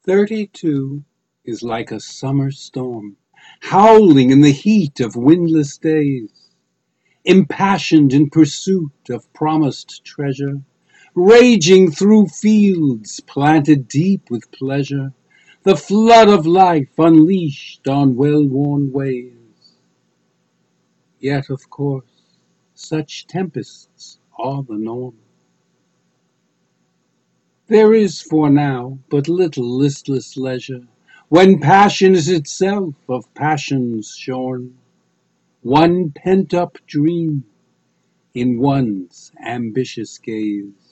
32 is like a summer storm, howling in the heat of windless days, impassioned in pursuit of promised treasure, raging through fields planted deep with pleasure, the flood of life unleashed on well-worn ways. Yet, of course, such tempests are the norm. There is for now but little listless leisure, when passion is itself of passions shorn, one pent-up dream in one's ambitious gaze.